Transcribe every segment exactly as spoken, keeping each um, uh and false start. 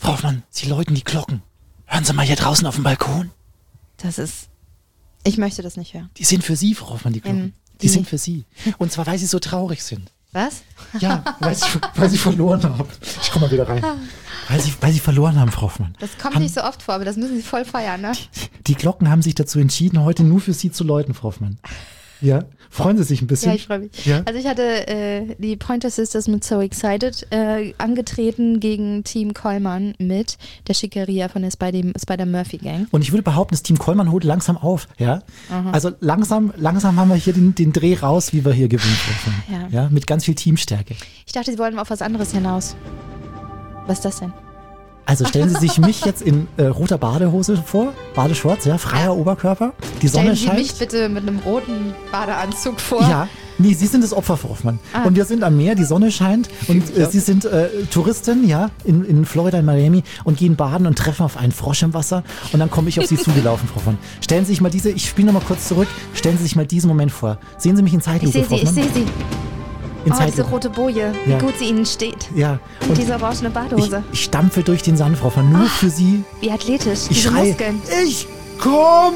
Frau Hoffmann, Sie läuten die Glocken. Hören Sie mal hier draußen auf dem Balkon. Das ist, ich möchte das nicht hören. Die sind für Sie, Frau Hoffmann, die Glocken. Ähm, die, die sind für Sie. Und zwar, weil Sie so traurig sind. Was? Ja, weil Sie, weil Sie verloren haben. Ich komme mal wieder rein. Weil Sie, weil Sie verloren haben, Frau Hoffmann. Das kommt haben, nicht so oft vor, aber das müssen Sie voll feiern, ne? Die, die Glocken haben sich dazu entschieden, heute nur für Sie zu läuten, Frau Hoffmann. Ja, freuen Sie sich ein bisschen? Ja, ich freue mich. Ja? Also ich hatte äh, die Pointer Sisters mit So Excited äh, angetreten gegen Team Kollmann mit der Schickeria von der Spider- Spider-Murphy-Gang. Und ich würde behaupten, das Team Kollmann holt langsam auf. Ja? Also langsam, langsam haben wir hier den, den Dreh raus, wie wir hier gewinnen dürfen. Ja. Ja, mit ganz viel Teamstärke. Ich dachte, Sie wollten auf was anderes hinaus. Was ist das denn? Also stellen Sie sich mich jetzt in äh, roter Badehose vor, Badeshorts, ja, freier Ja. Oberkörper, die Sonne Stellen Sie scheint. mich bitte mit einem roten Badeanzug vor. Ja, nee, Sie sind das Opfer, Frau Hoffmann. Ah. Und wir sind am Meer, die Sonne scheint und äh, Sie sind äh, Touristin, ja, in, in Florida, in Miami und gehen baden und treffen auf einen Frosch im Wasser und dann komme ich auf Sie zugelaufen, Frau Hoffmann. Stellen Sie sich mal diese, ich spiele nochmal kurz zurück, stellen Sie sich mal diesen Moment vor. Sehen Sie mich in Ich Zeitlupe, sehe Frau Sie, ich Hoffmann? sehe Sie. In Oh, diese Zeitlupe. rote Boje, wie Ja. gut sie Ihnen steht. Ja, Und und diese orangene ich, Badehose. ich stampfe durch den Sand, Frau Hoffmann, nur für Sie. Wie athletisch, Ich diese schreie, Muskeln. ich komme!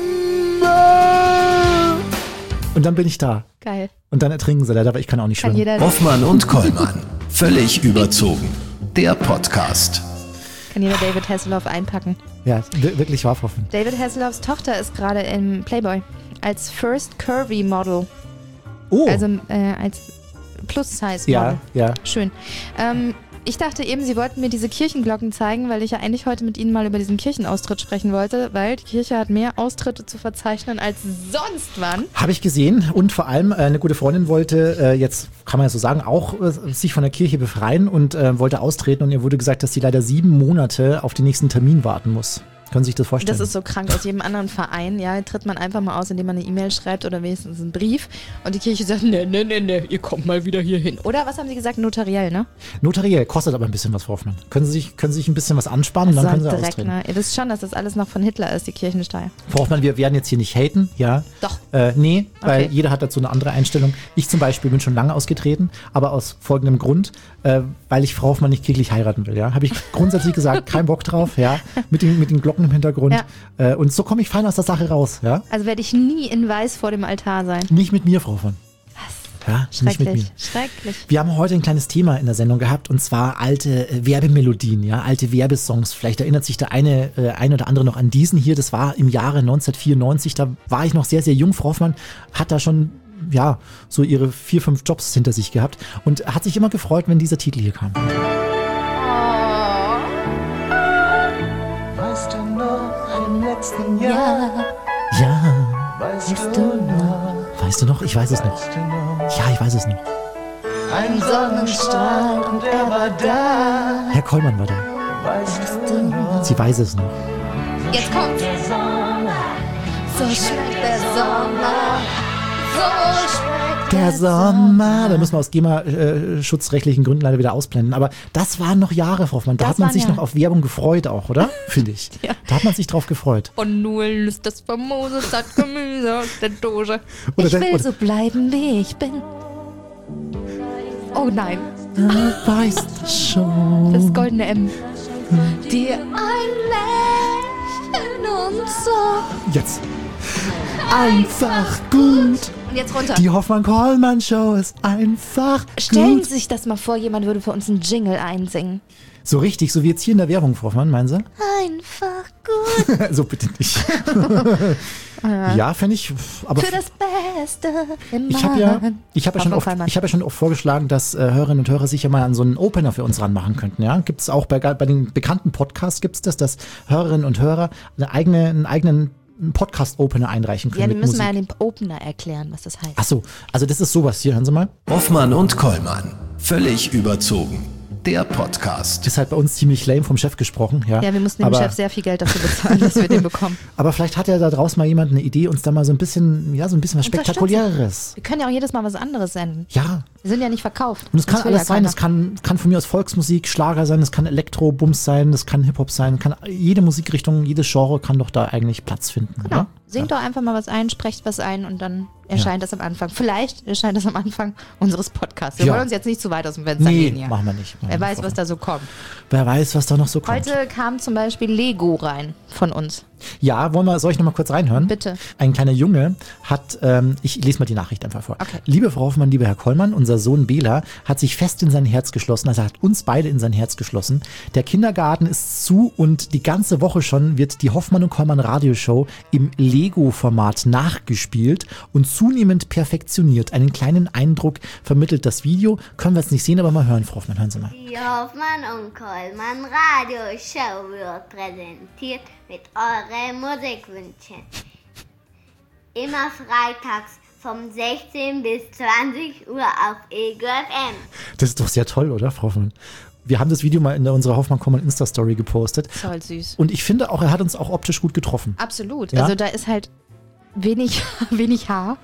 Und dann bin ich da. Geil. Und dann ertrinken sie leider, aber ich kann auch nicht Kann schwimmen. jeder, Hoffmann und Kollmann. Völlig überzogen. Der Podcast. kann jeder David Hasselhoff einpacken. Ja, wir- wirklich wahr, Frau Hoffmann. David Hasselhoffs Tochter ist gerade im Playboy als First Curvy Model. Oh, Also äh, als Plus-Size-Model. ja, ja. Schön. Ähm, ich dachte eben, Sie wollten mir diese Kirchenglocken zeigen, weil ich ja eigentlich heute mit Ihnen mal über diesen Kirchenaustritt sprechen wollte, weil die Kirche hat mehr Austritte zu verzeichnen als sonst wann. Habe ich gesehen und vor allem äh, eine gute Freundin wollte, äh, jetzt kann man ja so sagen, auch äh, sich von der Kirche befreien und äh, wollte austreten und ihr wurde gesagt, dass sie leider sieben Monate auf den nächsten Termin warten muss. Können Sie sich das vorstellen? Das ist so krank. Aus jedem anderen Verein, ja, tritt man einfach mal aus, indem man eine E-Mail schreibt oder wenigstens einen Brief und die Kirche sagt, ne, ne, ne, ne, ihr kommt mal wieder hier hin. Oder was haben Sie gesagt? Notariell, ne? Notariell, kostet aber ein bisschen was, Frau Hoffmann. Können Sie sich, können Sie sich ein bisschen was ansparen und dann können Sie direkt, austreten. ne? Ihr wisst schon, dass das alles noch von Hitler ist, die Kirchensteuer. Frau Hoffmann, wir werden jetzt hier nicht haten, ja? Doch. Äh, nee, weil Okay. jeder hat dazu eine andere Einstellung. Ich zum Beispiel bin schon lange ausgetreten, aber aus folgendem Grund, äh, weil ich Frau Hoffmann nicht kirchlich heiraten will, ja? Habe ich grundsätzlich gesagt, kein Bock drauf, ja? Mit den, mit den Glocken im Hintergrund. Ja. Äh, und so komme ich fein aus der Sache raus, ja? Also werde ich nie in weiß vor dem Altar sein. Nicht mit mir, Frau Hoffmann. Was? Ja, nicht mit mir. Schrecklich, schrecklich. Wir haben heute ein kleines Thema in der Sendung gehabt und zwar alte äh, Werbemelodien, ja, alte Werbesongs. Vielleicht erinnert sich der eine, äh, ein oder andere noch an diesen hier. Das war im Jahre neunzehnhundertvierundneunzig. Da war ich noch sehr, sehr jung. Frau Hoffmann hat da schon, ja, so ihre vier, fünf Jobs hinter sich gehabt und hat sich immer gefreut, wenn dieser Titel hier kam. Weißt du noch im letzten Jahr? Ja, Weißt du noch? weißt du noch? Ich weiß es noch. Weißt du noch? Ja, ich weiß es noch. Ein Sonnenstrahl und er war da. Herr Kollmann war da. Weißt du noch? Sie weiß es noch. Jetzt kommt Der Sommer, so schmeckt der Sommer, so schmeckt Der Sommer, da müssen wir aus GEMA-schutzrechtlichen Gründen leider wieder ausblenden. Aber das waren noch Jahre, Frau Hoffmann. Da Das hat man waren sich ja- noch auf Werbung gefreut auch, oder? Finde ich. Ja. Da hat man sich drauf gefreut. Von Null ist das famose Sattgemüse aus der Dose. Oder Ich das- will oder- so bleiben, wie ich bin. Oh nein, Du weißt schon. das goldene M. Dir ein Lächeln und so. Jetzt. Einfach gut. Und jetzt runter. Die Hoffmann-Kollmann-Show ist einfach Stellen gut. Sie sich das mal vor, jemand würde für uns einen Jingle einsingen. So richtig, so wie jetzt hier in der Werbung, Frau Hoffmann, meinen Sie? Einfach gut. So bitte nicht. Ja, fände ich, aber Für das Beste im ich habe ja, Mann. ich habe ja schon Hoffmann oft, Kollmann. ich habe ja schon oft vorgeschlagen, dass äh, Hörerinnen und Hörer sich ja mal an so einen Opener für uns ranmachen könnten. Ja, gibt es auch bei, bei den bekannten Podcasts gibt es das, dass Hörerinnen und Hörer eine eigene, einen eigenen Podcast-Opener einreichen können Ja, die mit müssen Musik. wir ja dem Opener erklären, was das heißt. Ach so, also das ist sowas hier, hören Sie mal. Hoffmann und Kollmann. Völlig überzogen. Der Podcast. Ist halt bei uns ziemlich lame vom Chef gesprochen. Ja, Ja, wir mussten dem aber, Chef sehr viel Geld dafür bezahlen, dass wir den bekommen. aber vielleicht hat ja da draußen mal jemand eine Idee, uns da mal so ein bisschen, ja, so ein bisschen was Unterstützen. Spektakuläres. Wir können ja auch jedes Mal was anderes senden. Ja, Die sind ja nicht verkauft. Und es kann Das will alles ja sein, keiner. es kann, kann von mir aus Volksmusik, Schlager sein, es kann Elektro-Bums sein, das kann Hip-Hop sein, kann jede Musikrichtung, jedes Genre kann doch da eigentlich Platz finden, Genau. oder? Singt doch einfach mal was ein, sprecht was ein und dann erscheint das am Anfang. Vielleicht erscheint das am Anfang unseres Podcasts. Wir Ja. wollen uns jetzt nicht zu weit aus dem Fenster Nee, gehen hier. machen wir nicht. Machen Wer wir weiß, nicht. was da so kommt. Wer weiß, was da noch so kommt. Heute kam zum Beispiel Lego rein von uns. Ja, wollen wir, soll ich noch mal kurz reinhören? Bitte. Ein kleiner Junge hat, ähm, ich lese mal die Nachricht einfach vor. Okay. Liebe Frau Hoffmann, lieber Herr Kollmann, unser Sohn Bela hat sich fest in sein Herz geschlossen, also er hat uns beide in sein Herz geschlossen. Der Kindergarten ist zu und die ganze Woche schon wird die Hoffmann und Kollmann Radioshow im Lego-Format nachgespielt und zunehmend perfektioniert. Einen kleinen Eindruck vermittelt das Video. Können wir jetzt nicht sehen, aber mal hören, Frau Hoffmann, hören Sie mal. Die Hoffmann und Kollmann Radioshow wird präsentiert mit euren Musikwünschen. Immer freitags vom sechzehn bis zwanzig Uhr auf Ego F M. Das ist doch sehr toll, oder, Frau Hoffmann? Wir haben das Video mal in unserer Hoffmann-Kollmann Insta-Story gepostet. Voll süß. Und ich finde auch, er hat uns auch optisch gut getroffen. Absolut. Ja? Also da ist halt wenig, wenig Haar.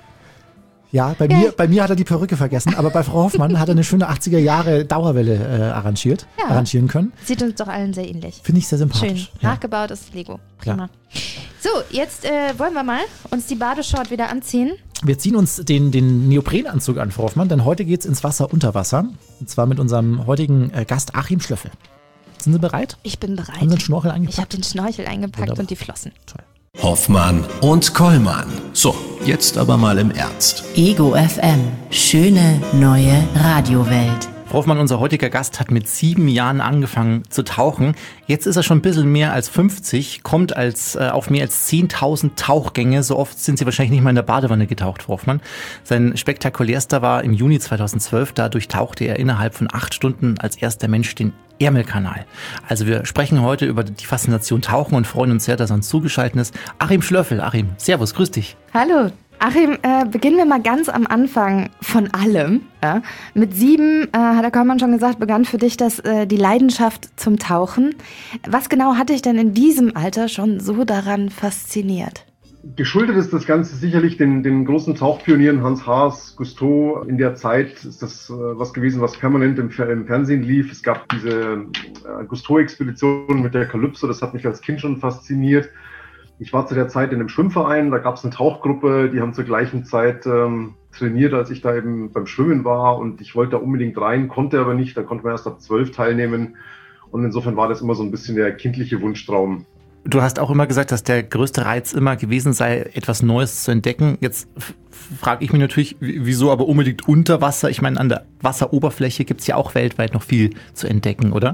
Ja, bei mir, bei mir hat er die Perücke vergessen, aber bei Frau Hoffmann hat er eine schöne achtziger Jahre Dauerwelle äh, arrangiert, Ja. arrangieren können. Sieht uns doch allen sehr ähnlich. Finde ich sehr Schön. sympathisch. Ja. Nachgebautes Lego. Klar. Prima. So, jetzt äh, wollen wir mal uns die Badeshort wieder anziehen. Wir ziehen uns den, den Neoprenanzug an, Frau Hoffmann, denn heute geht's ins Wasser unter Wasser. Und zwar mit unserem heutigen äh, Gast Achim Schlöffel. Sind Sie bereit? Ich bin bereit. Haben Sie den Schnorchel Ich eingepackt? habe den Schnorchel eingepackt Wunderbar. und die Flossen. Toll. Hoffmann und Kollmann. So, jetzt aber mal im Ernst. Ego F M. Schöne neue Radiowelt. Frau Hoffmann, unser heutiger Gast, hat mit sieben Jahren angefangen zu tauchen. Jetzt ist er schon ein bisschen mehr als fünfzig, kommt als, äh, auf mehr als zehntausend Tauchgänge. So oft sind Sie wahrscheinlich nicht mal in der Badewanne getaucht, Frau Hoffmann. Sein spektakulärster war im Juni zweitausendzwölf. Da durchtauchte er innerhalb von acht Stunden als erster Mensch den Ärmelkanal. Also wir sprechen heute über die Faszination Tauchen und freuen uns sehr, dass er uns zugeschaltet ist. Achim Schlöffel. Achim, servus, grüß dich. Hallo. Achim, äh, beginnen wir mal ganz am Anfang von allem. Ja? Mit sieben, äh, hat der Kollmann schon gesagt, begann für dich das, äh, die Leidenschaft zum Tauchen. Was genau hat dich denn in diesem Alter schon so daran fasziniert? Geschuldet ist das Ganze sicherlich den, den großen Tauchpionieren Hans Haas, Gusteau. In der Zeit ist das äh, was gewesen, was permanent im, im Fernsehen lief. Es gab diese äh, Gusteau-Expedition mit der Calypso, das hat mich als Kind schon fasziniert. Ich war zu der Zeit in einem Schwimmverein, da gab es eine Tauchgruppe, die haben zur gleichen Zeit ähm, trainiert, als ich da eben beim Schwimmen war und ich wollte da unbedingt rein, konnte aber nicht, da konnte man erst ab zwölf teilnehmen und insofern war das immer so ein bisschen der kindliche Wunschtraum. Du hast auch immer gesagt, dass der größte Reiz immer gewesen sei, etwas Neues zu entdecken. Jetzt frage ich mich natürlich, wieso aber unbedingt unter Wasser? Ich meine, an der Wasseroberfläche gibt es ja auch weltweit noch viel zu entdecken, oder?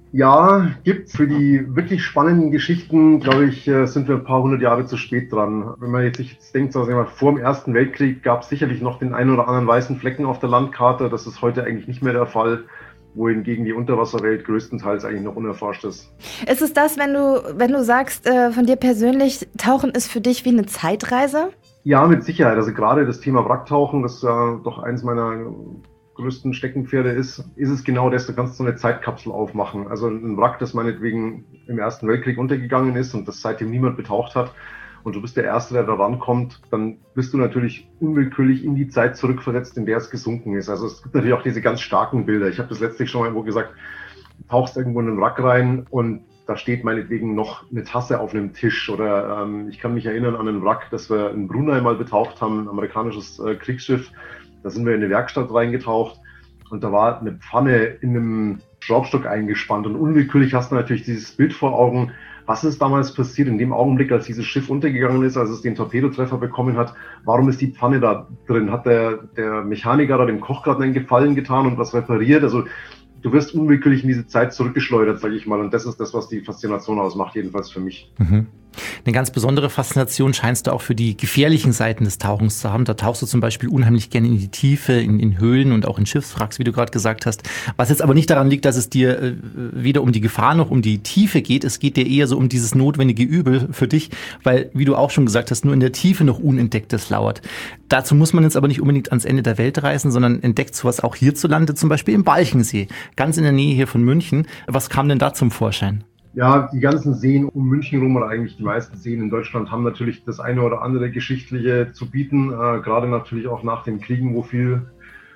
Ja, gibt's. Für die wirklich spannenden Geschichten, glaube ich, sind wir ein paar hundert Jahre zu spät dran. Wenn man jetzt sich jetzt denkt, so, sagen wir mal, vor dem Ersten Weltkrieg gab es sicherlich noch den einen oder anderen weißen Flecken auf der Landkarte. Das ist heute eigentlich nicht mehr der Fall, wohingegen die Unterwasserwelt größtenteils eigentlich noch unerforscht ist. Ist es das, wenn du, wenn du sagst, äh, von dir persönlich, Tauchen ist für dich wie eine Zeitreise? Ja, mit Sicherheit. Also gerade das Thema Wracktauchen, das ja doch eins meiner größten Steckenpferde ist, ist es genau das, du kannst so eine Zeitkapsel aufmachen. Also ein Wrack, das meinetwegen im Ersten Weltkrieg untergegangen ist und das seitdem niemand betaucht hat und du bist der Erste, der da rankommt, dann bist du natürlich unwillkürlich in die Zeit zurückversetzt, in der es gesunken ist. Also es gibt natürlich auch diese ganz starken Bilder. Ich habe das letztlich schon mal irgendwo gesagt, du tauchst irgendwo in einen Wrack rein und da steht meinetwegen noch eine Tasse auf einem Tisch oder ähm, ich kann mich erinnern an einen Wrack, das wir in Brunei mal betaucht haben, ein amerikanisches äh, Kriegsschiff. Da sind wir in eine Werkstatt reingetaucht und da war eine Pfanne in einem Schraubstock eingespannt und unwillkürlich hast du natürlich dieses Bild vor Augen, was ist damals passiert in dem Augenblick, als dieses Schiff untergegangen ist, als es den Torpedotreffer bekommen hat, warum ist die Pfanne da drin? Hat der, der Mechaniker da dem Koch gerade einen Gefallen getan und was repariert? Also du wirst unwillkürlich in diese Zeit zurückgeschleudert, sage ich mal, und das ist das, was die Faszination ausmacht, jedenfalls für mich. Mhm. Eine ganz besondere Faszination scheinst du auch für die gefährlichen Seiten des Tauchens zu haben. Da tauchst du zum Beispiel unheimlich gerne in die Tiefe, in, in Höhlen und auch in Schiffswracks, wie du gerade gesagt hast. Was jetzt aber nicht daran liegt, dass es dir äh, weder um die Gefahr noch um die Tiefe geht. Es geht dir eher so um dieses notwendige Übel für dich, weil, wie du auch schon gesagt hast, nur in der Tiefe noch Unentdecktes lauert. Dazu muss man jetzt aber nicht unbedingt ans Ende der Welt reisen, sondern entdeckt sowas auch hierzulande, zum Beispiel im Walchensee, ganz in der Nähe hier von München. Was kam denn da zum Vorschein? Ja, die ganzen Seen um München rum oder eigentlich die meisten Seen in Deutschland haben natürlich das eine oder andere Geschichtliche zu bieten, äh, gerade natürlich auch nach den Kriegen, wo viel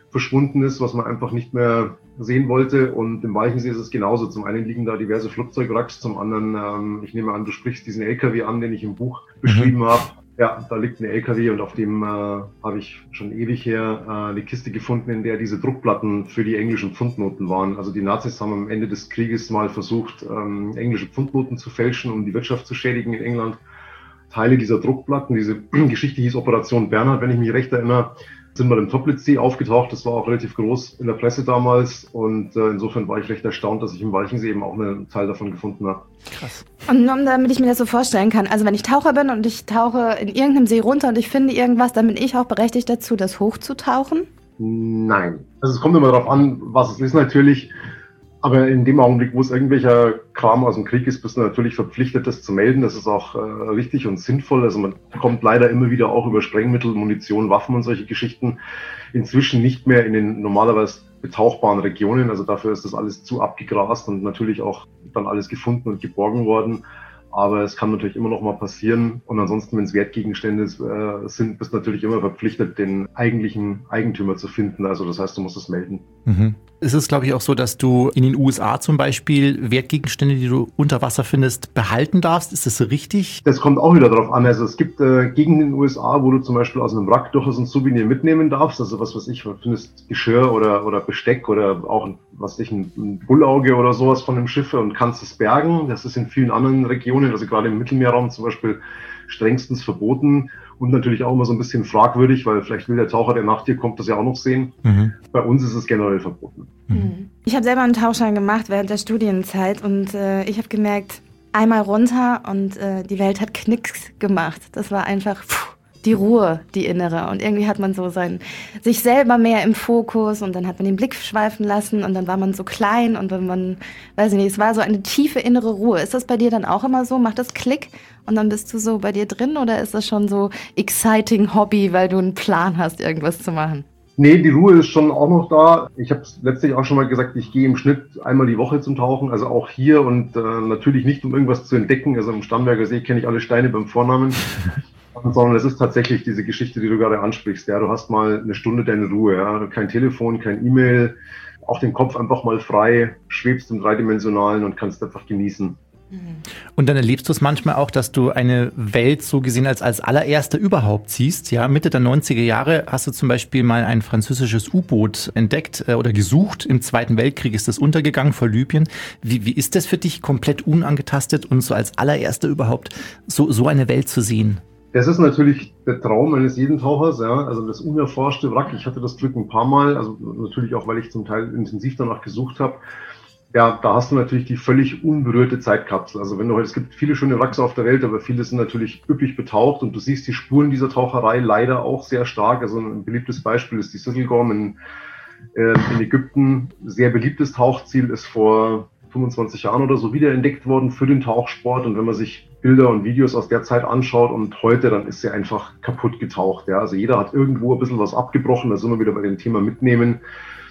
verschwunden ist, was man einfach nicht mehr sehen wollte. Und im Walchensee ist es genauso. Zum einen liegen da diverse Flugzeugwracks, zum anderen, ähm, ich nehme an, du sprichst diesen L K W an, den ich im Buch beschrieben mhm. habe. Ja, da liegt ein L K W und auf dem äh, habe ich schon ewig her äh, eine Kiste gefunden, in der diese Druckplatten für die englischen Pfundnoten waren. Also die Nazis haben am Ende des Krieges mal versucht, ähm, englische Pfundnoten zu fälschen, um die Wirtschaft zu schädigen in England. Teile dieser Druckplatten, diese Geschichte hieß Operation Bernhard, wenn ich mich recht erinnere, sind wir im Toplitzsee aufgetaucht. Das war auch relativ groß in der Presse damals und äh, insofern war ich recht erstaunt, dass ich im Walchensee eben auch einen Teil davon gefunden habe. Krass. Und nur damit ich mir das so vorstellen kann, also wenn ich Taucher bin und ich tauche in irgendeinem See runter und ich finde irgendwas, dann bin ich auch berechtigt dazu, das hochzutauchen? Nein. Also es kommt immer darauf an, was es ist natürlich. Aber in dem Augenblick, wo es irgendwelcher Kram aus dem Krieg ist, bist du natürlich verpflichtet, das zu melden. Das ist auch äh, richtig und sinnvoll. Also man kommt leider immer wieder auch über Sprengmittel, Munition, Waffen und solche Geschichten inzwischen nicht mehr in den normalerweise betauchbaren Regionen. Also dafür ist das alles zu abgegrast und natürlich auch dann alles gefunden und geborgen worden. Aber es kann natürlich immer noch mal passieren. Und ansonsten, wenn es Wertgegenstände äh, sind, bist du natürlich immer verpflichtet, den eigentlichen Eigentümer zu finden. Also das heißt, du musst es melden. Mhm. Es ist, glaube ich, auch so, dass du in den U S A zum Beispiel Wertgegenstände, die du unter Wasser findest, behalten darfst. Ist das so richtig? Das kommt auch wieder darauf an. Also es gibt äh, Gegenden in den U S A, wo du zum Beispiel aus einem Wrack durchaus ein Souvenir mitnehmen darfst. Also was weiß ich, du findest Geschirr oder, oder Besteck oder auch was weiß ich, ein, ein Bullauge oder sowas von dem Schiff und kannst es bergen. Das ist in vielen anderen Regionen, also gerade im Mittelmeerraum zum Beispiel, strengstens verboten und natürlich auch immer so ein bisschen fragwürdig, weil vielleicht will der Taucher, der nach dir kommt, das ja auch noch sehen. Mhm. Bei uns ist es generell verboten. Mhm. Ich habe selber einen Tauchschein gemacht während der Studienzeit und äh, ich habe gemerkt, einmal runter und äh, die Welt hat Knicks gemacht. Das war einfach pff, die Ruhe, die innere. Und irgendwie hat man so sein, sich selber mehr im Fokus und dann hat man den Blick schweifen lassen und dann war man so klein und wenn man, weiß ich nicht, es war so eine tiefe innere Ruhe. Ist das bei dir dann auch immer so? Macht das Klick und dann bist du so bei dir drin oder ist das schon so exciting Hobby, weil du einen Plan hast, irgendwas zu machen? Nee, die Ruhe ist schon auch noch da. Ich habe es letztlich auch schon mal gesagt, ich gehe im Schnitt einmal die Woche zum Tauchen, also auch hier und äh, natürlich nicht, um irgendwas zu entdecken. Also im Starnberger See kenne ich alle Steine beim Vornamen. Sondern es ist tatsächlich diese Geschichte, die du gerade ansprichst. Ja, du hast mal eine Stunde deine Ruhe, ja, kein Telefon, kein E-Mail, auch den Kopf einfach mal frei, schwebst im Dreidimensionalen und kannst einfach genießen. Und dann erlebst du es manchmal auch, dass du eine Welt so gesehen als als allererster überhaupt siehst. Ja, Mitte der neunziger Jahre hast du zum Beispiel mal ein französisches U-Boot entdeckt äh, oder gesucht. Im Zweiten Weltkrieg ist das untergegangen vor Libyen. Wie, wie ist das für dich, komplett unangetastet und so als allererster überhaupt so, so eine Welt zu sehen? Das ist natürlich der Traum eines jeden Tauchers, ja, also das unerforschte Wrack. Ich hatte das Glück ein paar Mal, also natürlich auch, weil ich zum Teil intensiv danach gesucht habe. Ja, da hast du natürlich die völlig unberührte Zeitkapsel. Also wenn du heute, es gibt viele schöne Wracks auf der Welt, aber viele sind natürlich üppig betaucht und du siehst die Spuren dieser Taucherei leider auch sehr stark. Also ein beliebtes Beispiel ist die Sisselgorm in, äh, in Ägypten. Sehr beliebtes Tauchziel, ist vor fünfundzwanzig Jahren oder so wiederentdeckt worden für den Tauchsport. Und wenn man sich Bilder und Videos aus der Zeit anschaut und heute, dann ist sie einfach kaputt getaucht. Ja, also jeder hat irgendwo ein bisschen was abgebrochen. Da sind wir wieder bei dem Thema Mitnehmen.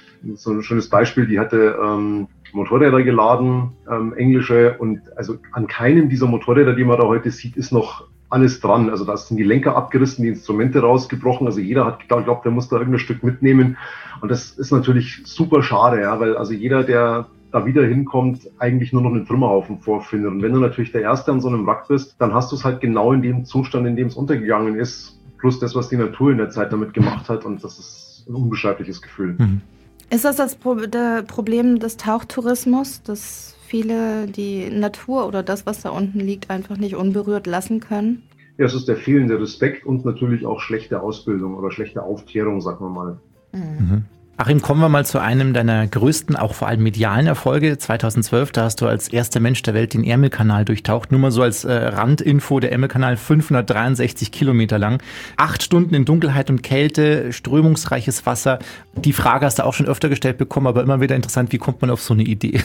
So ein schönes Beispiel, die hatte ähm, Motorräder geladen, ähm, englische, und also an keinem dieser Motorräder, die man da heute sieht, ist noch alles dran. Also da sind die Lenker abgerissen, die Instrumente rausgebrochen. Also jeder hat geglaubt, der muss da irgendein Stück mitnehmen. Und das ist natürlich super schade, ja, weil also jeder, der da wieder hinkommt, eigentlich nur noch einen Trümmerhaufen vorfindet. Und wenn du natürlich der Erste an so einem Wrack bist, dann hast du es halt genau in dem Zustand, in dem es untergegangen ist, plus das, was die Natur in der Zeit damit gemacht hat. Und das ist ein unbeschreibliches Gefühl. Mhm. Ist das das Pro- der Problem des Tauchtourismus, dass viele die Natur oder das, was da unten liegt, einfach nicht unberührt lassen können? Ja, es ist der fehlende Respekt und natürlich auch schlechte Ausbildung oder schlechte Aufklärung, sagen wir mal. Mhm. Achim, kommen wir mal zu einem deiner größten, auch vor allem medialen Erfolge. zweitausendzwölf, da hast du als erster Mensch der Welt den Ärmelkanal durchtaucht. Nur mal so als äh, Randinfo, der Ärmelkanal fünfhundertdreiundsechzig Kilometer lang. Acht Stunden in Dunkelheit und Kälte, strömungsreiches Wasser. Die Frage hast du auch schon öfter gestellt bekommen, aber immer wieder interessant, wie kommt man auf so eine Idee?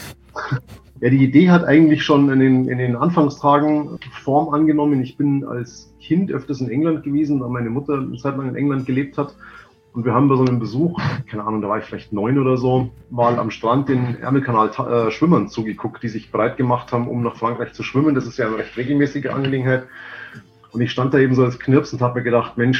Ja, die Idee hat eigentlich schon in den, in den Anfangstagen Form angenommen. Ich bin als Kind öfters in England gewesen, da meine Mutter eine Zeit lang in England gelebt hat. Und wir haben bei so einem Besuch, keine Ahnung, da war ich vielleicht neun oder so, mal am Strand den Ärmelkanal äh, Schwimmern zugeguckt, die sich bereit gemacht haben, um nach Frankreich zu schwimmen. Das ist ja eine recht regelmäßige Angelegenheit. Und ich stand da eben so als Knirps und habe mir gedacht, Mensch,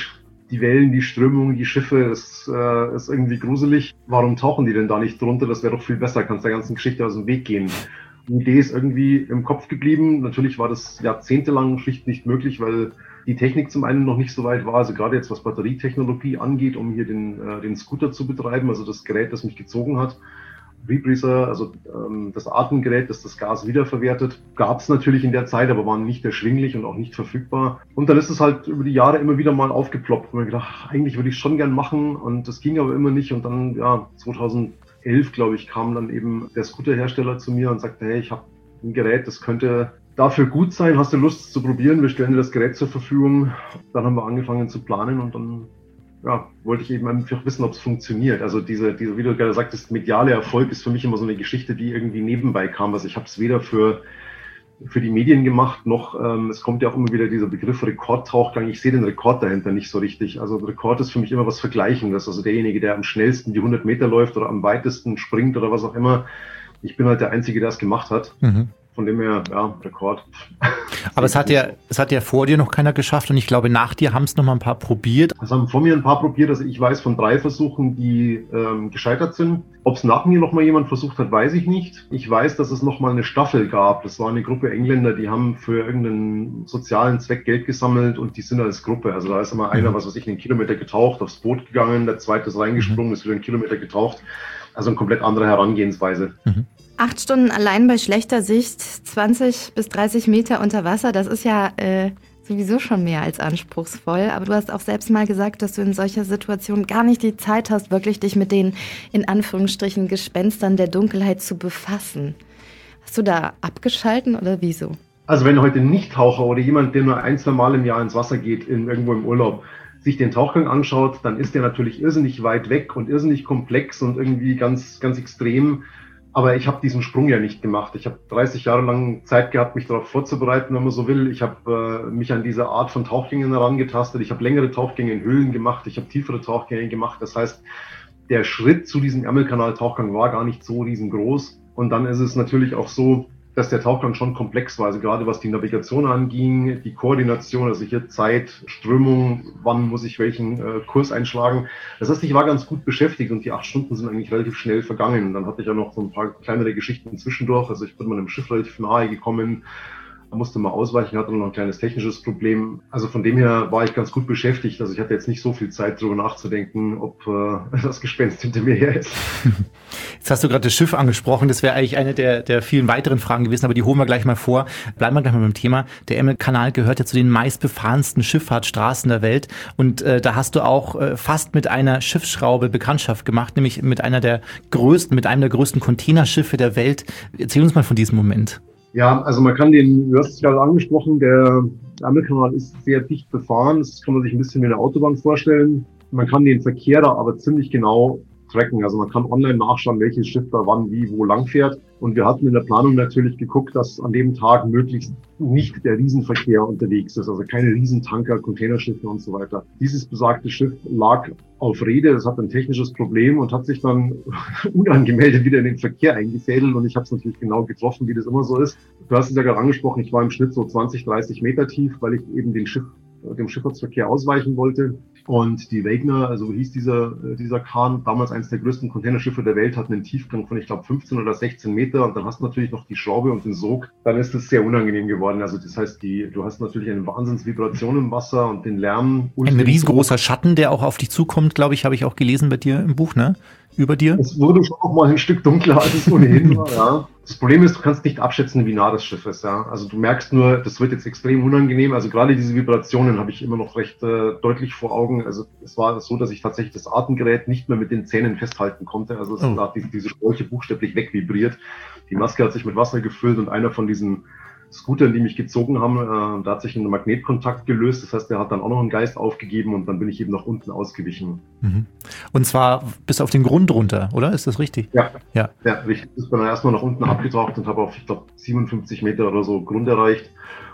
die Wellen, die Strömungen, die Schiffe, das äh, ist irgendwie gruselig. Warum tauchen die denn da nicht drunter? Das wäre doch viel besser, kannst der ganzen Geschichte aus dem Weg gehen. Die Idee ist irgendwie im Kopf geblieben. Natürlich war das jahrzehntelang schlicht nicht möglich, weil die Technik zum einen noch nicht so weit war, also gerade jetzt was Batterietechnologie angeht, um hier den, äh, den Scooter zu betreiben, also das Gerät, das mich gezogen hat. Rebreather, also ähm, das Atemgerät, das das Gas wiederverwertet, gab es natürlich in der Zeit, aber waren nicht erschwinglich und auch nicht verfügbar. Und dann ist es halt über die Jahre immer wieder mal aufgeploppt. Und ich gedacht, eigentlich würde ich es schon gern machen und das ging aber immer nicht. Und dann, ja, zweitausendelf, glaube ich, kam dann eben der Scooterhersteller zu mir und sagte, hey, ich habe ein Gerät, das könnte dafür gut sein, hast du Lust zu probieren? Wir stellen dir das Gerät zur Verfügung. Dann haben wir angefangen zu planen und dann ja, wollte ich eben einfach wissen, ob es funktioniert. Also diese, diese, wie du gerade sagtest, mediale Erfolg ist für mich immer so eine Geschichte, die irgendwie nebenbei kam. Also ich habe es weder für, für die Medien gemacht, noch, ähm, es kommt ja auch immer wieder dieser Begriff Rekordtauchgang. Ich sehe den Rekord dahinter nicht so richtig. Also Rekord ist für mich immer was Vergleichendes. Also derjenige, der am schnellsten die hundert Meter läuft oder am weitesten springt oder was auch immer. Ich bin halt der Einzige, der es gemacht hat. Mhm. Von dem her, ja, Rekord. Aber es hat ja, es hat ja vor dir noch keiner geschafft und ich glaube, nach dir haben es noch mal ein paar probiert. Es haben vor mir ein paar probiert, also ich weiß von drei Versuchen, die ähm, gescheitert sind. Ob es nach mir noch mal jemand versucht hat, weiß ich nicht. Ich weiß, dass es noch mal eine Staffel gab. Das war eine Gruppe Engländer, die haben für irgendeinen sozialen Zweck Geld gesammelt und die sind als Gruppe. Also da ist immer einer, was weiß ich, einen Kilometer getaucht, aufs Boot gegangen, der zweite ist reingesprungen, mhm. ist wieder einen Kilometer getaucht. Also eine komplett andere Herangehensweise. Mhm. Acht Stunden allein bei schlechter Sicht, zwanzig bis dreißig Meter unter Wasser, das ist ja äh, sowieso schon mehr als anspruchsvoll. Aber du hast auch selbst mal gesagt, dass du in solcher Situation gar nicht die Zeit hast, wirklich dich mit den, in Anführungsstrichen, Gespenstern der Dunkelheit zu befassen. Hast du da abgeschalten oder wieso? Also wenn heute Nichttaucher oder jemand, der nur ein, zwei Mal im Jahr ins Wasser geht, in, irgendwo im Urlaub, sich den Tauchgang anschaut, dann ist der natürlich irrsinnig weit weg und irrsinnig komplex und irgendwie ganz, ganz extrem. Aber ich habe diesen Sprung ja nicht gemacht. Ich habe dreißig Jahre lang Zeit gehabt, mich darauf vorzubereiten, wenn man so will. Ich habe äh, mich an diese Art von Tauchgängen herangetastet. Ich habe längere Tauchgänge in Höhlen gemacht. Ich habe tiefere Tauchgänge gemacht. Das heißt, der Schritt zu diesem Ärmelkanal-Tauchgang war gar nicht so riesengroß. Und dann ist es natürlich auch so, dass der Tauchgang schon komplex war. Also gerade was die Navigation anging, die Koordination, also hier Zeit, Strömung, wann muss ich welchen äh, Kurs einschlagen. Das heißt, ich war ganz gut beschäftigt und die acht Stunden sind eigentlich relativ schnell vergangen. Und dann hatte ich ja noch so ein paar kleinere Geschichten zwischendurch. Also ich bin meinem Schiff relativ nahe gekommen. Da musste mal ausweichen, hatte noch ein kleines technisches Problem. Also von dem her war ich ganz gut beschäftigt. Also ich hatte jetzt nicht so viel Zeit, darüber nachzudenken, ob äh, das Gespenst hinter mir her ist. Jetzt hast du gerade das Schiff angesprochen. Das wäre eigentlich eine der, der vielen weiteren Fragen gewesen, aber die holen wir gleich mal vor. Bleiben wir gleich mal beim Thema. Der Ärmelkanal gehört ja zu den meistbefahrensten Schifffahrtsstraßen der Welt. Und äh, da hast du auch äh, fast mit einer Schiffsschraube Bekanntschaft gemacht, nämlich mit einer der größten, mit einem der größten Containerschiffe der Welt. Erzähl uns mal von diesem Moment. Ja, also man kann den, du hast es gerade angesprochen, der Ärmelkanal ist sehr dicht befahren. Das kann man sich ein bisschen wie eine Autobahn vorstellen. Man kann den Verkehr da aber ziemlich genau tracken. Also man kann online nachschauen, welches Schiff da wann, wie, wo lang fährt. Und wir hatten in der Planung natürlich geguckt, dass an dem Tag möglichst nicht der Riesenverkehr unterwegs ist. Also keine Riesentanker, Containerschiffe und so weiter. Dieses besagte Schiff lag auf Rede. Das hat ein technisches Problem und hat sich dann unangemeldet wieder in den Verkehr eingefädelt. Und ich habe es natürlich genau getroffen, wie das immer so ist. Du hast es ja gerade angesprochen, ich war im Schnitt so zwanzig, dreißig Meter tief, weil ich eben den Schiff, dem Schifffahrtsverkehr ausweichen wollte. Und die Wagner, also hieß dieser, dieser Kahn, damals eines der größten Containerschiffe der Welt, hat einen Tiefgang von, ich glaube, fünfzehn oder sechzehn Meter. Und dann hast du natürlich noch die Schraube und den Sog. Dann ist es sehr unangenehm geworden. Also das heißt, die, du hast natürlich eine Wahnsinnsvibration im Wasser und den Lärm. Und ein riesengroßer Schatten, der auch auf dich zukommt, glaube ich, habe ich auch gelesen bei dir im Buch, ne? Über dir. Es wurde schon noch mal ein Stück dunkler, als es ohnehin war, ja. Das Problem ist, du kannst nicht abschätzen, wie nah das Schiff ist, ja. Also du merkst nur, das wird jetzt extrem unangenehm. Also gerade diese Vibrationen habe ich immer noch recht äh, deutlich vor Augen. Also es war so, dass ich tatsächlich das Atemgerät nicht mehr mit den Zähnen festhalten konnte. Also es oh. hat diese, diese Schläuche buchstäblich wegvibriert. Die Maske hat sich mit Wasser gefüllt und einer von diesen Scootern, die mich gezogen haben, äh, da hat sich ein Magnetkontakt gelöst. Das heißt, der hat dann auch noch einen Geist aufgegeben und dann bin ich eben nach unten ausgewichen. Mhm. Und zwar bis auf den Grund runter, oder? Ist das richtig? Ja, ja, ja richtig. Ich bin dann erstmal nach unten abgetaucht und habe auf, ich glaube, siebenundfünfzig Meter oder so Grund erreicht.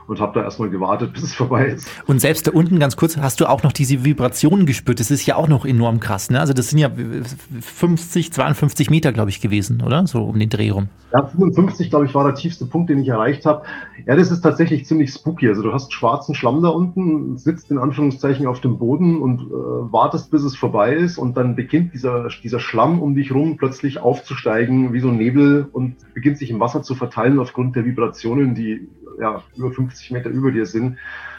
und habe da erstmal gewartet, bis es vorbei ist. Und selbst da unten, ganz kurz, hast du auch noch diese Vibrationen gespürt. Das ist ja auch noch enorm krass, ne? Also das sind ja fünfzig, zweiundfünfzig Meter, glaube ich, gewesen, oder? So um den Dreh rum. Ja, fünfundfünfzig, glaube ich, war der tiefste Punkt, den ich erreicht habe. Ja, das ist tatsächlich ziemlich spooky. Also du hast schwarzen Schlamm da unten, sitzt in Anführungszeichen auf dem Boden und äh, wartest, bis es vorbei ist und dann beginnt dieser, dieser Schlamm um dich rum plötzlich aufzusteigen wie so ein Nebel und beginnt sich im Wasser zu verteilen aufgrund der Vibrationen, die ja über fünfzig Meter über dir sind.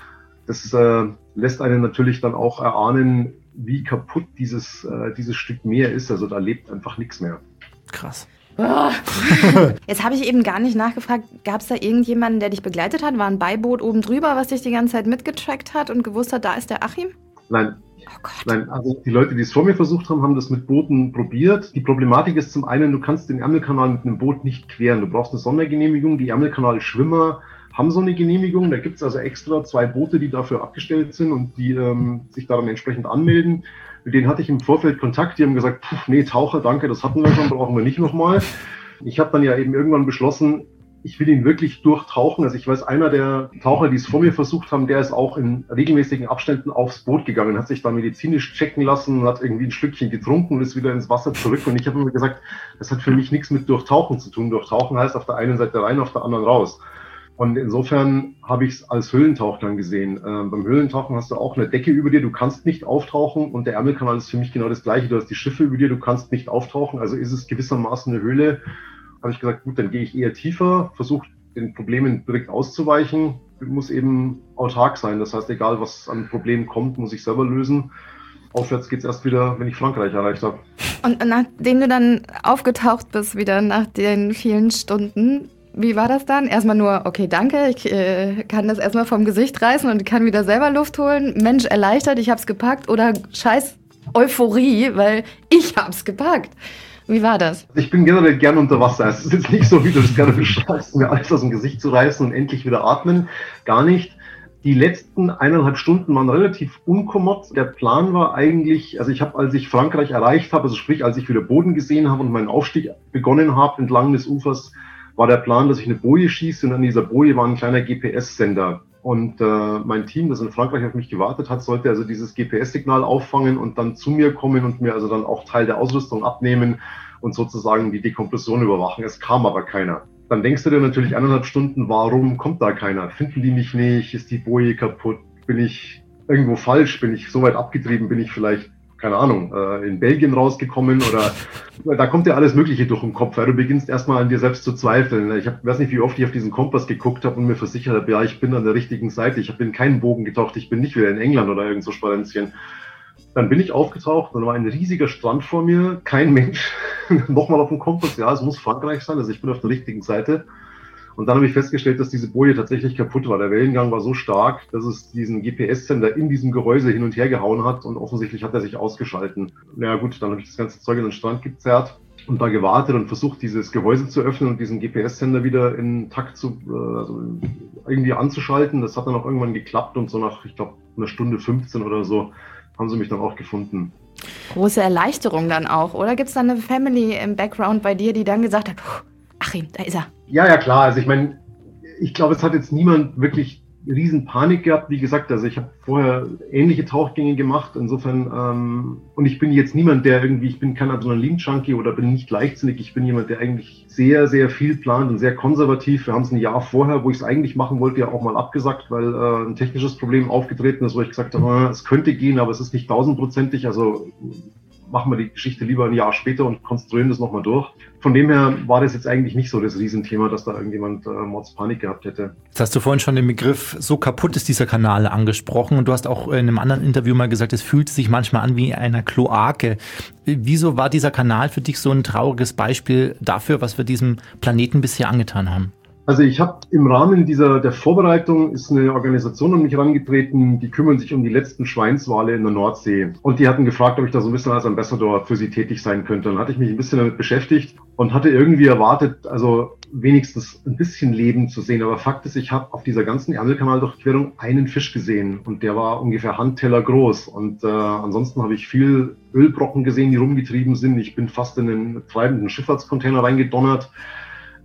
Das äh, lässt einen natürlich dann auch erahnen, wie kaputt dieses, äh, dieses Stück Meer ist. Also da lebt einfach nichts mehr. Krass. Oh. Jetzt habe ich eben gar nicht nachgefragt, gab es da irgendjemanden, der dich begleitet hat? War ein Beiboot oben drüber, was dich die ganze Zeit mitgetrackt hat und gewusst hat, da ist der Achim? Nein. Oh Gott. Nein, also die Leute, die es vor mir versucht haben, haben das mit Booten probiert. Die Problematik ist zum einen, du kannst den Ärmelkanal mit einem Boot nicht queren. Du brauchst eine Sondergenehmigung. Die Ärmelkanal-Schwimmer haben so eine Genehmigung. Da gibt es also extra zwei Boote, die dafür abgestellt sind und die ähm, sich daran entsprechend anmelden. Mit denen hatte ich im Vorfeld Kontakt. Die haben gesagt, pff, nee, Taucher, danke, das hatten wir schon, brauchen wir nicht nochmal. Ich habe dann ja eben irgendwann beschlossen, ich will ihn wirklich durchtauchen. Also ich weiß, einer der Taucher, die es vor mir versucht haben, der ist auch in regelmäßigen Abständen aufs Boot gegangen, hat sich da medizinisch checken lassen, hat irgendwie ein Stückchen getrunken und ist wieder ins Wasser zurück. Und ich habe immer gesagt, das hat für mich nichts mit Durchtauchen zu tun. Durchtauchen heißt auf der einen Seite rein, auf der anderen raus. Und insofern habe ich es als Höhlentauchgang gesehen. Ähm, beim Höhlentauchen hast du auch eine Decke über dir, du kannst nicht auftauchen und der Ärmelkanal ist für mich genau das Gleiche. Du hast die Schiffe über dir, du kannst nicht auftauchen, also ist es gewissermaßen eine Höhle. Habe ich gesagt, gut, dann gehe ich eher tiefer, versuche den Problemen direkt auszuweichen, muss eben autark sein. Das heißt, egal was an Problemen kommt, muss ich selber lösen. Aufwärts geht's erst wieder, wenn ich Frankreich erreicht habe. Und nachdem du dann aufgetaucht bist, wieder nach den vielen Stunden, wie war das dann? Erstmal nur, okay, danke, ich äh, kann das erstmal vom Gesicht reißen und kann wieder selber Luft holen. Mensch, erleichtert, ich hab's gepackt. Oder scheiß Euphorie, weil ich hab's gepackt. Wie war das? Ich bin generell gern unter Wasser. Es ist jetzt nicht so, wie du das gerne beschreibst, mir alles aus dem Gesicht zu reißen und endlich wieder atmen. Gar nicht. Die letzten eineinhalb Stunden waren relativ unkommod. Der Plan war eigentlich, also ich habe, als ich Frankreich erreicht habe, also sprich, als ich wieder Boden gesehen habe und meinen Aufstieg begonnen habe entlang des Ufers, war der Plan, dass ich eine Boje schieße und an dieser Boje war ein kleiner G P S-Sender. Und äh, mein Team, das in Frankreich auf mich gewartet hat, sollte also dieses G P S-Signal auffangen und dann zu mir kommen und mir also dann auch Teil der Ausrüstung abnehmen und sozusagen die Dekompression überwachen. Es kam aber keiner. Dann denkst du dir natürlich eineinhalb Stunden, warum kommt da keiner? Finden die mich nicht? Ist die Boje kaputt? Bin ich irgendwo falsch? Bin ich so weit abgetrieben? Bin ich vielleicht, keine Ahnung, in Belgien rausgekommen oder da kommt ja alles Mögliche durch den Kopf. Du beginnst erstmal an dir selbst zu zweifeln. Ich hab, weiß nicht, wie oft ich auf diesen Kompass geguckt habe und mir versichert habe, ja, ich bin an der richtigen Seite. Ich bin keinen Bogen getaucht. Ich bin nicht wieder in England oder irgend so Spalenzchen. Dann bin ich aufgetaucht, dann war ein riesiger Strand vor mir, kein Mensch, nochmal auf dem Kompass, ja, es muss Frankreich sein, also ich bin auf der richtigen Seite. Und dann habe ich festgestellt, dass diese Boje tatsächlich kaputt war. Der Wellengang war so stark, dass es diesen G P S-Sender in diesem Gehäuse hin und her gehauen hat und offensichtlich hat er sich ausgeschalten. Na gut, dann habe ich das ganze Zeug in den Strand gezerrt und da gewartet und versucht, dieses Gehäuse zu öffnen und diesen G P S-Sender wieder in Takt zu, also irgendwie anzuschalten. Das hat dann auch irgendwann geklappt und so nach, ich glaube, einer Stunde fünfzehn oder so haben sie mich dann auch gefunden. Große Erleichterung dann auch, oder? Gibt es da eine Family im Background bei dir, die dann gesagt hat, Achim, da ist er? Ja, ja, klar. Also ich meine, ich glaube, es hat jetzt niemand wirklich riesen Panik gehabt. Wie gesagt, also ich habe vorher ähnliche Tauchgänge gemacht. Insofern, ähm, und ich bin jetzt niemand, der irgendwie, ich bin kein Adrenalin-Junkie oder bin nicht leichtsinnig. Ich bin jemand, der eigentlich sehr, sehr viel plant und sehr konservativ. Wir haben es ein Jahr vorher, wo ich es eigentlich machen wollte, ja auch mal abgesagt, weil äh, ein technisches Problem aufgetreten ist, wo ich gesagt habe, es könnte gehen, aber es ist nicht tausendprozentig. Also machen wir die Geschichte lieber ein Jahr später und konstruieren das nochmal durch. Von dem her war das jetzt eigentlich nicht so das Riesenthema, dass da irgendjemand äh, Mordspanik gehabt hätte. Jetzt hast du vorhin schon den Begriff, so kaputt ist dieser Kanal, angesprochen und du hast auch in einem anderen Interview mal gesagt, es fühlt sich manchmal an wie eine Kloake. Wieso war dieser Kanal für dich so ein trauriges Beispiel dafür, was wir diesem Planeten bisher angetan haben? Also ich habe im Rahmen dieser der Vorbereitung ist eine Organisation an mich herangetreten, die kümmern sich um die letzten Schweinswale in der Nordsee. Und die hatten gefragt, ob ich da so ein bisschen als Ambassador für sie tätig sein könnte. Dann hatte ich mich ein bisschen damit beschäftigt und hatte irgendwie erwartet, also wenigstens ein bisschen Leben zu sehen. Aber Fakt ist, ich habe auf dieser ganzen Ärmelkanaldurchquerung einen Fisch gesehen und der war ungefähr Handteller groß. Und äh, ansonsten habe ich viel Ölbrocken gesehen, die rumgetrieben sind. Ich bin fast in einen treibenden Schifffahrtscontainer reingedonnert.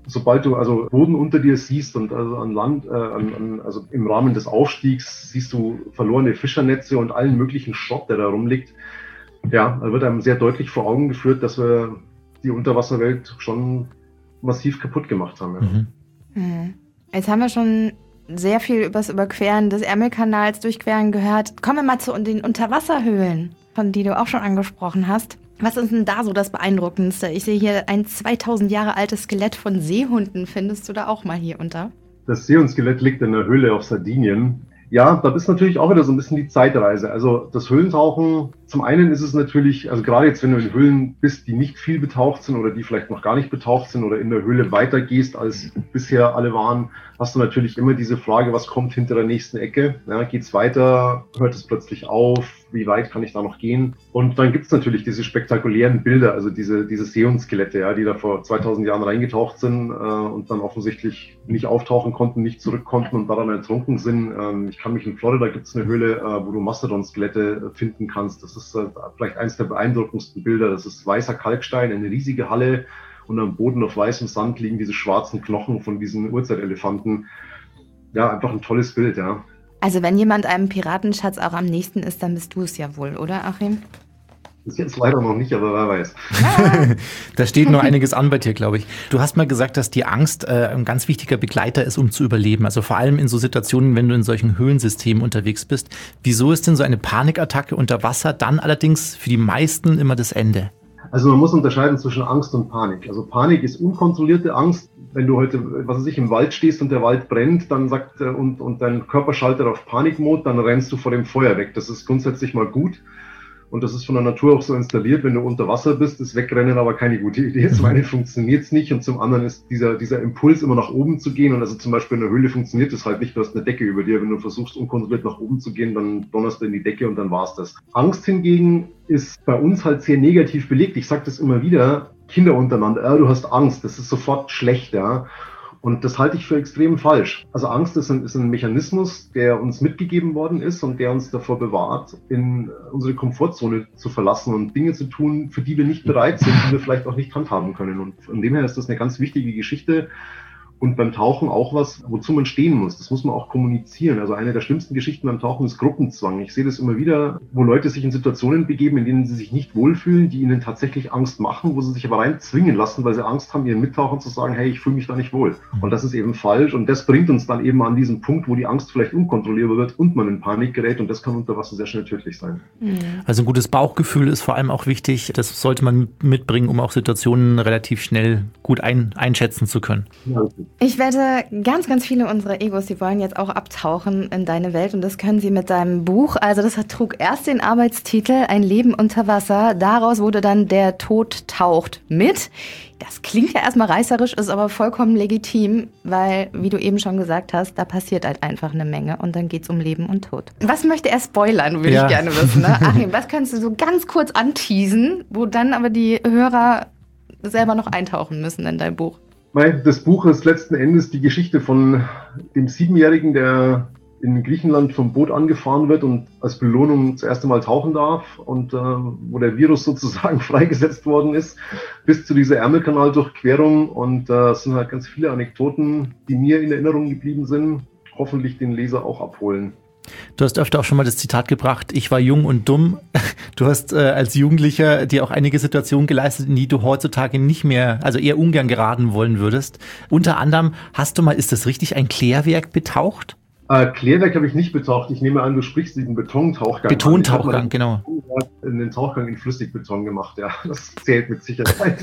sobald du also Boden unter dir siehst und also an Land, äh, an, an, also im Rahmen des Aufstiegs siehst du verlorene Fischernetze und allen möglichen Schrott, der da rumliegt. Ja, da wird einem sehr deutlich vor Augen geführt, dass wir die Unterwasserwelt schon massiv kaputt gemacht haben. Ja. Mhm. Hm. Jetzt haben wir schon sehr viel über das Überqueren des Ärmelkanals durchqueren gehört. Kommen wir mal zu den Unterwasserhöhlen, von die du auch schon angesprochen hast. Was ist denn da so das Beeindruckendste? Ich sehe hier ein zweitausend Jahre altes Skelett von Seehunden. Findest du da auch mal hier unter? Das Seehundskelett liegt in der Höhle auf Sardinien. Ja, da ist natürlich auch wieder so ein bisschen die Zeitreise. Also das Höhlentauchen, zum einen ist es natürlich, also gerade jetzt, wenn du in Höhlen bist, die nicht viel betaucht sind oder die vielleicht noch gar nicht betaucht sind oder in der Höhle weitergehst, als bisher alle waren, hast du natürlich immer diese Frage, was kommt hinter der nächsten Ecke? Ja, geht's weiter? Hört es plötzlich auf? Wie weit kann ich da noch gehen? Und dann gibt's natürlich diese spektakulären Bilder, also diese, diese Seehundskelette, ja, die da vor zweitausend Jahren reingetaucht sind äh, und dann offensichtlich nicht auftauchen konnten, nicht zurück konnten und daran ertrunken sind. Ähm, ich kann mich in Florida gibt's eine Höhle, äh, wo du Mastodon-Skelette äh, finden kannst. Das ist äh, vielleicht eines der beeindruckendsten Bilder. Das ist weißer Kalkstein, eine riesige Halle und am Boden auf weißem Sand liegen diese schwarzen Knochen von diesen Urzeitelefanten. Ja, einfach ein tolles Bild, ja. Also wenn jemand einem Piratenschatz auch am nächsten ist, dann bist du es ja wohl, oder Achim? Bis jetzt leider noch nicht, aber wer weiß. Da steht noch einiges an bei dir, glaube ich. Du hast mal gesagt, dass die Angst äh, ein ganz wichtiger Begleiter ist, um zu überleben. Also vor allem in so Situationen, wenn du in solchen Höhlensystemen unterwegs bist. Wieso ist denn so eine Panikattacke unter Wasser dann allerdings für die meisten immer das Ende? Also man muss unterscheiden zwischen Angst und Panik. Also Panik ist unkontrollierte Angst. Wenn du heute, was weiß ich, im Wald stehst und der Wald brennt, dann sagt und, und dein Körper schaltet auf Panikmod, dann rennst du vor dem Feuer weg. Das ist grundsätzlich mal gut. Und das ist von der Natur auch so installiert, wenn du unter Wasser bist, ist Wegrennen aber keine gute Idee. Zum einen funktioniert es nicht und zum anderen ist dieser, dieser Impuls, immer nach oben zu gehen. Und also zum Beispiel in der Höhle funktioniert das halt nicht, du hast eine Decke über dir. Wenn du versuchst, unkontrolliert nach oben zu gehen, dann donnerst du in die Decke und dann war's das. Angst hingegen ist bei uns halt sehr negativ belegt. Ich sage das immer wieder, Kinder untereinander, äh, du hast Angst, das ist sofort schlecht, ja. Und das halte ich für extrem falsch. Also Angst ist ein, ist ein Mechanismus, der uns mitgegeben worden ist und der uns davor bewahrt, in unsere Komfortzone zu verlassen und Dinge zu tun, für die wir nicht bereit sind, die wir vielleicht auch nicht handhaben können. Und von dem her ist das eine ganz wichtige Geschichte. Und beim Tauchen auch was, wozu man stehen muss. Das muss man auch kommunizieren. Also eine der schlimmsten Geschichten beim Tauchen ist Gruppenzwang. Ich sehe das immer wieder, wo Leute sich in Situationen begeben, in denen sie sich nicht wohlfühlen, die ihnen tatsächlich Angst machen, wo sie sich aber rein zwingen lassen, weil sie Angst haben, ihren Mittauchern zu sagen, hey, ich fühle mich da nicht wohl. Und das ist eben falsch. Und das bringt uns dann eben an diesen Punkt, wo die Angst vielleicht unkontrollierbar wird und man in Panik gerät. Und das kann unter Wasser sehr schnell tödlich sein. Also ein gutes Bauchgefühl ist vor allem auch wichtig. Das sollte man mitbringen, um auch Situationen relativ schnell gut ein, einschätzen zu können. Ja, okay. Ich wette, ganz, ganz viele unserer Egos, die wollen jetzt auch abtauchen in deine Welt und das können sie mit deinem Buch. Also das trug erst den Arbeitstitel Ein Leben unter Wasser. Daraus wurde dann Der Tod taucht mit. Das klingt ja erstmal reißerisch, ist aber vollkommen legitim, weil, wie du eben schon gesagt hast, da passiert halt einfach eine Menge und dann geht's um Leben und Tod. Was möchte er spoilern, würde Ja. ich gerne wissen. Ne? Achim, was kannst du so ganz kurz anteasen, wo dann aber die Hörer selber noch eintauchen müssen in dein Buch? Das Buch ist letzten Endes die Geschichte von dem Siebenjährigen, der in Griechenland vom Boot angefahren wird und als Belohnung das erste Mal tauchen darf und äh, wo der Virus sozusagen freigesetzt worden ist, bis zu dieser Ärmelkanaldurchquerung. Und äh, es sind halt ganz viele Anekdoten, die mir in Erinnerung geblieben sind, hoffentlich den Leser auch abholen. Du hast öfter auch schon mal das Zitat gebracht, ich war jung und dumm. Du hast äh, als Jugendlicher dir auch einige Situationen geleistet, in die du heutzutage nicht mehr, also eher ungern geraten wollen würdest. Unter anderem hast du mal, ist das richtig, ein Klärwerk betaucht? Äh, Klärwerk habe ich nicht betaucht. Ich nehme an, du sprichst diesen Betontauchgang. Betontauchgang, an. Ich genau. In den Tauchgang in Flüssigbeton gemacht, ja. Das zählt mit Sicherheit.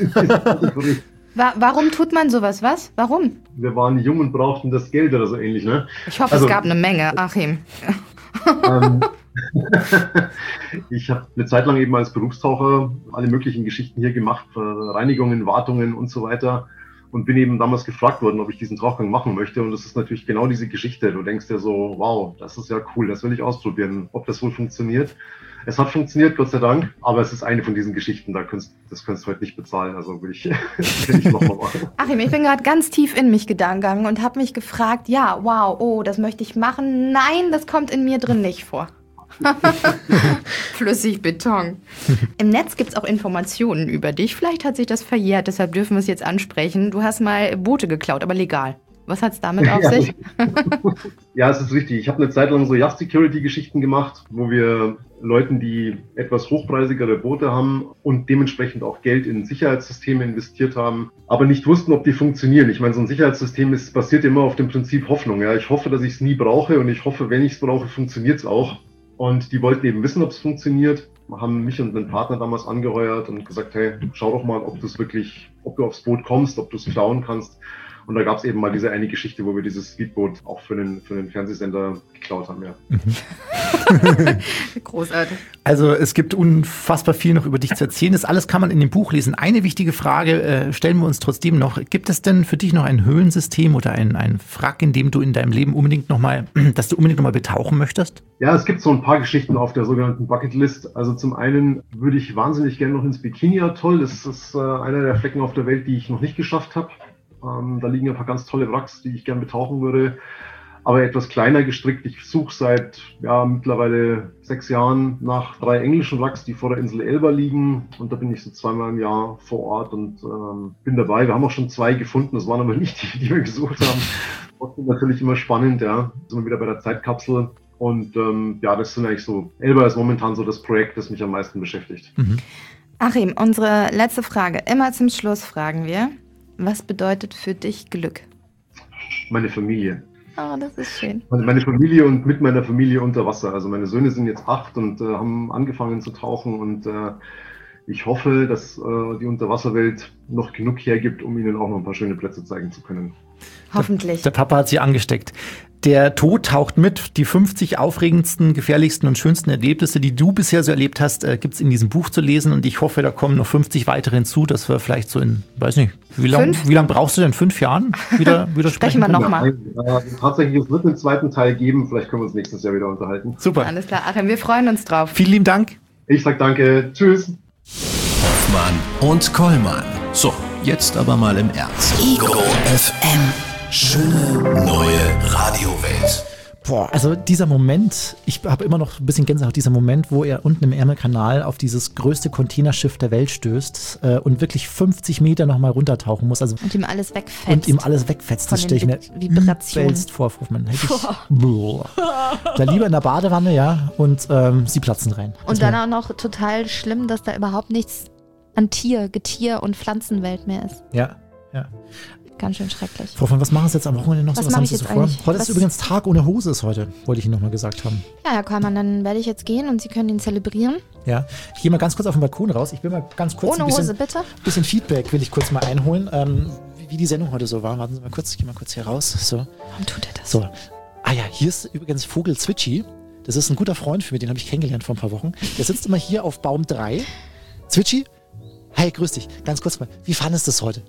Wa- warum tut man sowas, was? Warum? Wir waren jung und brauchten das Geld oder so ähnlich, ne? Ich hoffe, Also- es gab eine Menge, Achim. ähm, ich habe eine Zeit lang eben als Berufstaucher alle möglichen Geschichten hier gemacht, äh, Reinigungen, Wartungen und so weiter. Und bin eben damals gefragt worden, ob ich diesen Tauchgang machen möchte. Und das ist natürlich genau diese Geschichte. Du denkst dir so, wow, das ist ja cool, das will ich ausprobieren, ob das wohl funktioniert. Es hat funktioniert, Gott sei Dank, aber es ist eine von diesen Geschichten, da könntest, das könntest du heute nicht bezahlen, also will ich, will ich nochmal machen. Achim, ich bin gerade ganz tief in mich gegangen und habe mich gefragt, ja, wow, oh, das möchte ich machen. Nein, das kommt in mir drin nicht vor. Flüssigbeton. Im Netz gibt es auch Informationen über dich. Vielleicht hat sich das verjährt, deshalb dürfen wir es jetzt ansprechen. Du hast mal Boote geklaut, aber legal. Was hat es damit auf ja. sich? Ja, es ist richtig. Ich habe eine Zeit lang so Yacht-Security-Geschichten gemacht, wo wir Leuten, die etwas hochpreisigere Boote haben und dementsprechend auch Geld in Sicherheitssysteme investiert haben, aber nicht wussten, ob die funktionieren. Ich meine, so ein Sicherheitssystem ist, basiert immer auf dem Prinzip Hoffnung. Ja, ich hoffe, dass ich es nie brauche und ich hoffe, wenn ich es brauche, funktioniert es auch. Und die wollten eben wissen, ob es funktioniert. Haben mich und einen Partner damals angeheuert und gesagt, hey, schau doch mal, ob du es wirklich, ob du aufs Boot kommst, ob du es klauen kannst. Und da gab es eben mal diese eine Geschichte, wo wir dieses Speedboot auch für den, für den Fernsehsender geklaut haben. Ja. Mhm. Großartig. Also es gibt unfassbar viel noch über dich zu erzählen. Das alles kann man in dem Buch lesen. Eine wichtige Frage äh, stellen wir uns trotzdem noch. Gibt es denn für dich noch ein Höhlensystem oder ein, ein Wrack, in dem du in deinem Leben unbedingt noch mal, dass du unbedingt noch mal betauchen möchtest? Ja, es gibt so ein paar Geschichten auf der sogenannten Bucketlist. Also zum einen würde ich wahnsinnig gerne noch ins Bikini-Atoll. Das ist äh, einer der Flecken auf der Welt, die ich noch nicht geschafft habe. Ähm, da liegen ein paar ganz tolle Wracks, die ich gerne betauchen würde, aber etwas kleiner gestrickt. Ich suche seit ja, mittlerweile sechs Jahren nach drei englischen Wracks, die vor der Insel Elba liegen, und da bin ich so zweimal im Jahr vor Ort und ähm, bin dabei. Wir haben auch schon zwei gefunden, das waren aber nicht die, die wir gesucht haben. Trotzdem natürlich immer spannend, ja. Sind wir wieder bei der Zeitkapsel. Und ähm, ja, das sind eigentlich so, Elba ist momentan so das Projekt, das mich am meisten beschäftigt. Mhm. Achim, unsere letzte Frage. Immer zum Schluss fragen wir, was bedeutet für dich Glück? Meine Familie. Oh, das ist schön. Meine Familie und mit meiner Familie unter Wasser. Also meine Söhne sind jetzt acht und äh, haben angefangen zu tauchen und äh, ich hoffe, dass äh, die Unterwasserwelt noch genug hergibt, um ihnen auch noch ein paar schöne Plätze zeigen zu können. Hoffentlich. Der Papa hat sie angesteckt. Der Tod taucht mit. Die fünfzig aufregendsten, gefährlichsten und schönsten Erlebnisse, die du bisher so erlebt hast, äh, gibt es in diesem Buch zu lesen. Und ich hoffe, da kommen noch fünfzig weitere hinzu, dass wir vielleicht so in, weiß nicht, wie lange wie lang brauchst du denn? Fünf Jahren wieder, wieder sprechen? Sprechen wir nochmal. Ja, tatsächlich, es wird einen zweiten Teil geben. Vielleicht können wir uns nächstes Jahr wieder unterhalten. Super. Alles klar, Achim, wir freuen uns drauf. Vielen lieben Dank. Ich sag danke. Tschüss. Hoffmann und Kollmann. So, jetzt aber mal im Ernst. Ego F M. Schöne neue Radiowelt. Boah, also dieser Moment, ich habe immer noch ein bisschen Gänsehaut, dieser Moment, wo er unten im Ärmelkanal auf dieses größte Containerschiff der Welt stößt äh, und wirklich fünfzig Meter nochmal runtertauchen muss. Also Und ihm alles wegfetzt. und ihm alles wegfetzt. Das Von stelle ich mir den Vibrationen. übelst vor. Man hätte ich, da lieber in der Badewanne, ja, und ähm, sie platzen rein. Und dann auch noch total schlimm, dass da überhaupt nichts an Tier, Getier und Pflanzenwelt mehr ist. Ja, ja. Ganz schön schrecklich. Frau von, was machen Sie jetzt am Wochenende noch? Was so? mache haben ich Sie so jetzt vor? eigentlich? Heute Was- ist übrigens Tag ohne Hose ist heute, wollte ich Ihnen nochmal gesagt haben. Ja, Herr Kollmann, dann werde ich jetzt gehen und Sie können ihn zelebrieren. Ja, ich gehe mal ganz kurz auf den Balkon raus. Ich will mal ganz kurz Ohne ein bisschen, Hose, bitte. bisschen Feedback will ich kurz mal einholen, ähm, wie, wie die Sendung heute so war. Warten Sie mal kurz, ich gehe mal kurz hier raus. So. Warum tut er das? So. Ah ja, hier ist übrigens Vogel Zwitschi. Das ist ein guter Freund für mich, den habe ich kennengelernt vor ein paar Wochen. Der sitzt immer hier auf Baum drei. Zwitschi, hey, grüß dich. Ganz kurz mal, wie fandest du es heute?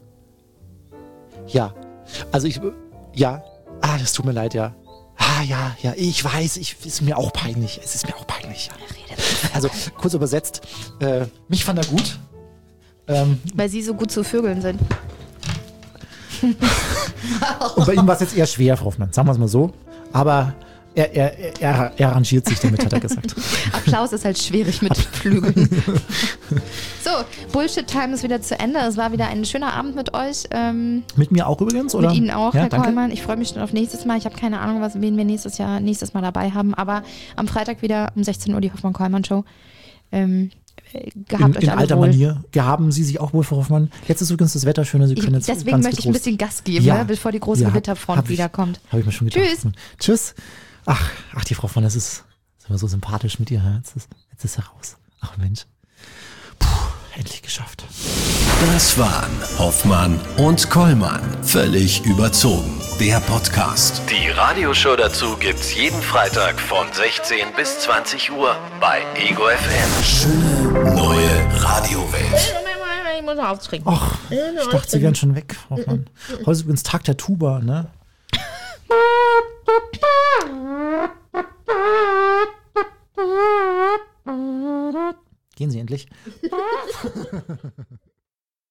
Ja, also ich, ja, ah, das tut mir leid, ja. Ah, ja, ja, ich weiß, ich, ist mir auch peinlich. Es ist mir auch peinlich, ja. Also, kurz übersetzt, äh, mich fand er gut. Ähm, Weil Sie so gut zu Vögeln sind. und bei ihm war es jetzt eher schwer, Frau Hoffmann, sagen wir es mal so. Aber er, er, er, er arrangiert sich damit, hat er gesagt. Applaus ist halt schwierig mit Flügeln. So, Bullshit-Time ist wieder zu Ende. Es war wieder ein schöner Abend mit euch. Ähm, Mit mir auch übrigens, oder? Mit Ihnen auch, ja, Herr danke. Kollmann. Ich freue mich schon auf nächstes Mal. Ich habe keine Ahnung, was, wen wir nächstes Jahr nächstes Mal dabei haben. Aber am Freitag wieder um sechzehn Uhr die Hoffmann-Kollmann-Show. Ähm, äh, gehabt In, euch in alle alter wohl. Manier. Gehaben Sie sich auch wohl, Frau Hoffmann. Jetzt ist übrigens das Wetter schöner. Sie Ich, können jetzt deswegen ganz möchte ich ein getrost- bisschen Gas geben, Ja. ne, bevor die große Ja, Gewitterfront hab ich- wiederkommt. Habe ich mir schon gedacht. Tschüss. Tschüss. Ach, ach, die Frau von, das ist, das ist immer so sympathisch mit ihr. ja. Jetzt ist, jetzt ist er raus. Ach Mensch. Puh, endlich geschafft. Das waren Hoffmann und Kollmann. Völlig überzogen. Der Podcast. Die Radioshow dazu gibt's jeden Freitag von sechzehn bis zwanzig Uhr bei Ego F M. Schöne neue Radiowelt. Ich muss auftrinken. Ach, ich dachte, Sie wären schon weg, Frau Hoffmann. Heute ist übrigens Tag der Tuba, ne? Gehen Sie endlich.